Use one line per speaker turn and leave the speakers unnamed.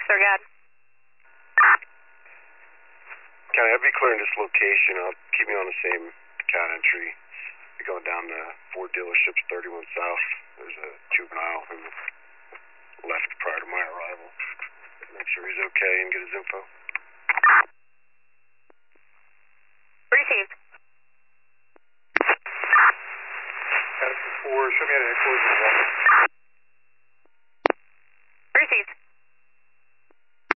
Sir God.
County, I'll be clearing this location. I'll keep me on the same count entry. You're going down to Ford dealerships, 31 South. There's a juvenile who left prior to my arrival. Make sure he's okay and get his info.
Received.
Madison 4, show me how to headquarters.